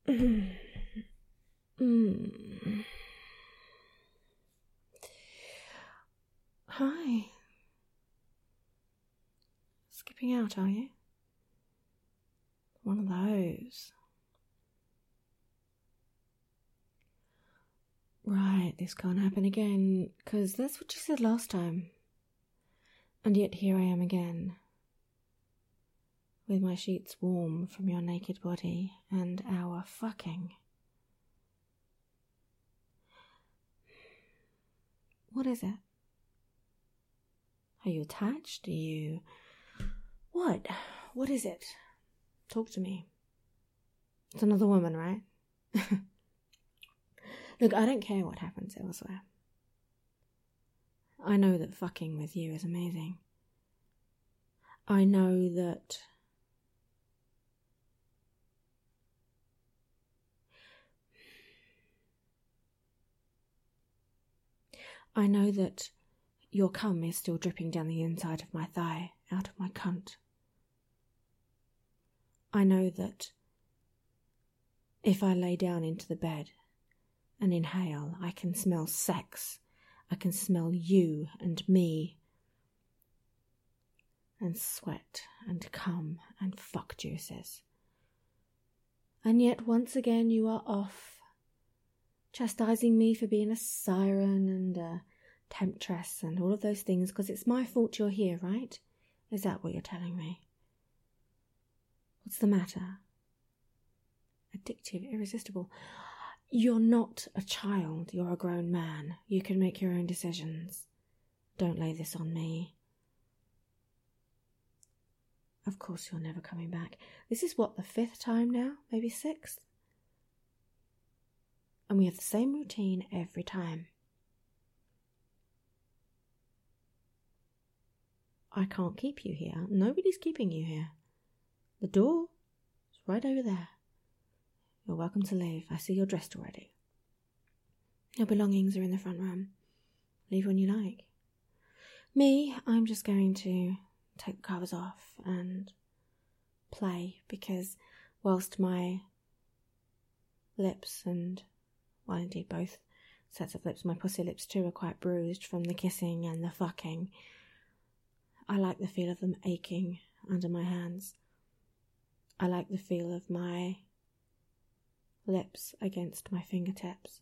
Hi. Skipping out, are you? One of those. Right, this can't happen again, 'cause that's what you said last time. And yet here I am again, with my sheets warm from your naked body and our fucking. What is it? Are you attached? Are you... What? What is it? Talk to me. It's another woman, right? Look, I don't care what happens elsewhere. I know that fucking with you is amazing. I know that... I know that your cum is still dripping down the inside of my thigh, out of my cunt. I know that if I lay down into the bed and inhale, I can smell sex. I can smell you and me and sweat and cum and fuck juices. And yet once again you are off, chastising me for being a siren and a temptress and all of those things because it's my fault you're here, right? Is that what you're telling me? What's the matter? Addictive, irresistible. You're not a child, you're a grown man. You can make your own decisions. Don't lay this on me. Of course you're never coming back. This is what, the 5th time now? Maybe 6th? And we have the same routine every time. I can't keep you here. Nobody's keeping you here. The door is right over there. You're welcome to leave. I see you're dressed already. Your belongings are in the front room. Leave when you like. Me, I'm just going to take the covers off and play, because whilst my lips and, well, indeed both sets of lips, my pussy lips too, are quite bruised from the kissing and the fucking, I like the feel of them aching under my hands. I like the feel of my lips against my fingertips.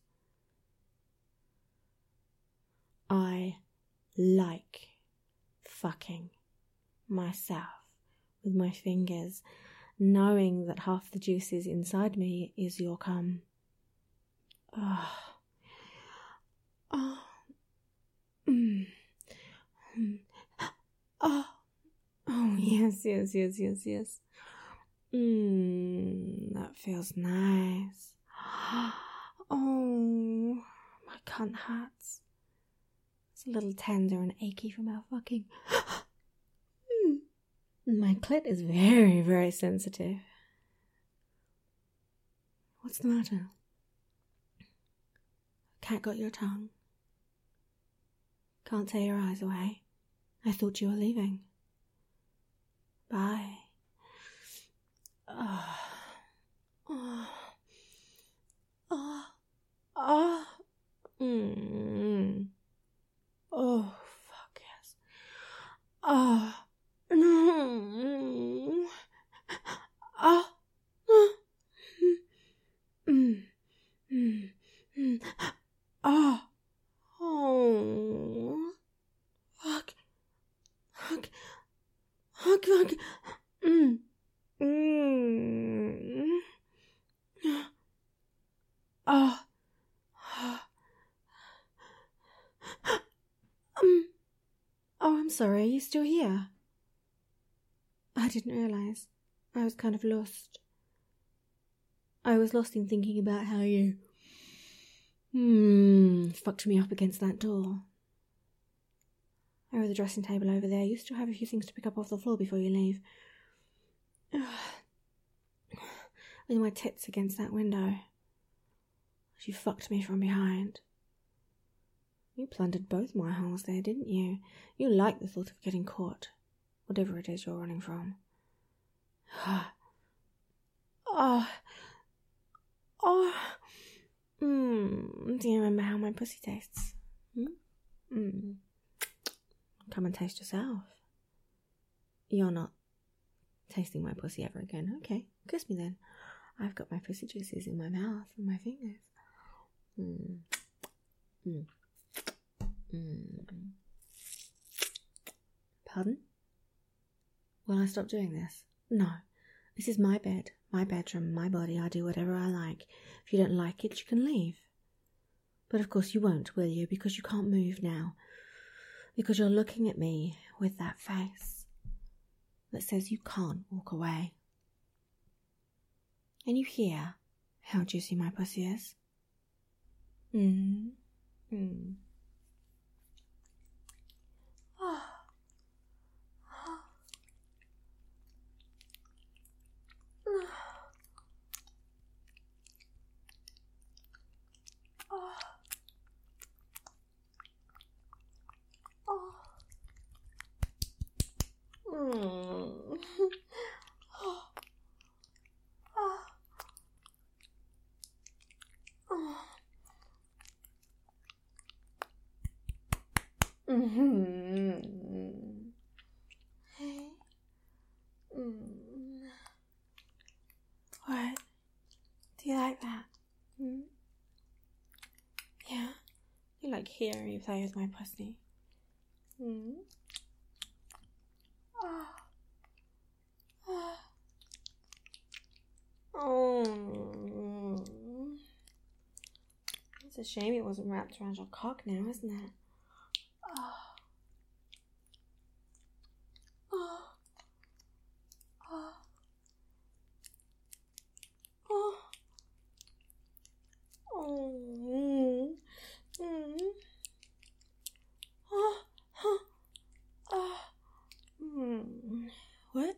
I like fucking myself with my fingers, knowing that half the juices inside me is your cum. Oh. Oh. Mm. Oh. Oh, yes. That feels nice. Oh, my cunt hurts. It's a little tender and achy from our fucking. My clit is very, very sensitive. What's the matter? Cat got your tongue? Can't tear your eyes away. I thought you were leaving. Bye. Oh. Oh. Oh. Oh. Oh, fuck yes. Oh. No. Oh. Oh. Oh. Fuck. Fuck. Fuck. Fuck. Oh. Oh, I'm sorry, are you still here? I didn't realise. I was kind of lost. I was lost in thinking about how you fucked me up against that door. Over the dressing table over there. You still have a few things to pick up off the floor before you leave. With my tits against that window. She fucked me from behind. You plundered both my holes there, didn't you? You liked the thought of getting caught. Whatever it is you're running from. Oh. Oh, do you remember how my pussy tastes? Come and taste yourself. You're not tasting my pussy ever again. Okay, kiss me then. I've got my pussy juices in my mouth and my fingers. Pardon? Will I stop doing this? No. This is my bed, my bedroom, my body. I do whatever I like. If you don't like it, you can leave. But of course you won't, will you? Because you can't move now. Because you're looking at me with that face that says you can't walk away. And you hear how juicy my pussy is? What? Do you like that? Yeah? You like hearing you play with my pussy? It's a shame it wasn't wrapped around your cock now, isn't it? What?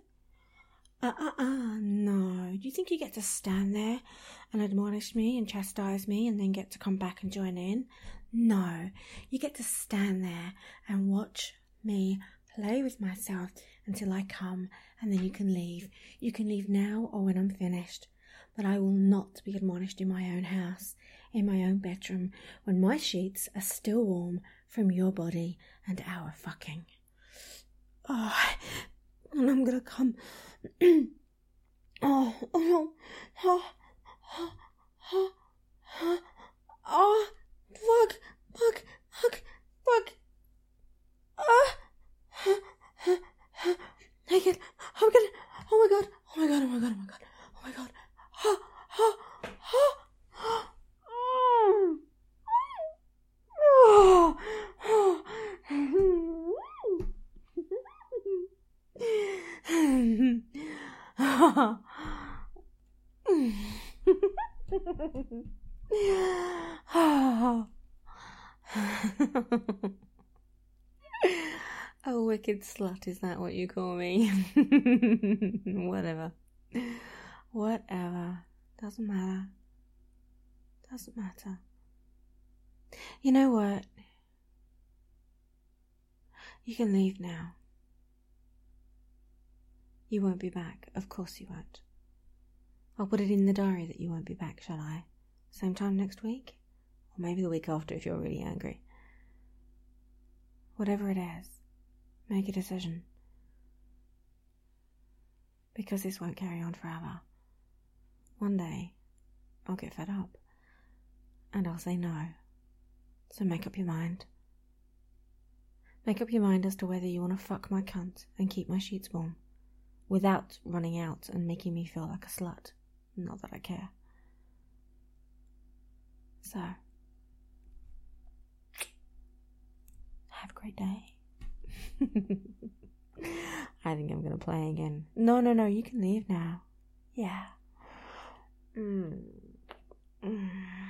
No. Do you think you get to stand there and admonish me and chastise me and then get to come back and join in? No. You get to stand there and watch me play with myself until I come, and then you can leave. You can leave now or when I'm finished. But I will not be admonished in my own house, in my own bedroom, when my sheets are still warm from your body and our fucking. And I'm gonna come. Fuck. Naked. I'm gonna. Oh my god. A wicked slut, is that what you call me? Whatever. Doesn't matter. You know what? You can leave now. You won't be back. Of course you won't. I'll put it in the diary that you won't be back, shall I? Same time next week? Or maybe the week after if you're really angry. Whatever it is, make a decision. Because this won't carry on forever. One day, I'll get fed up. And I'll say no. So make up your mind. Make up your mind as to whether you want to fuck my cunt and keep my sheets warm. Without running out and making me feel like a slut. Not that I care. So, have a great day. I think I'm going to play again. No, you can leave now. Yeah.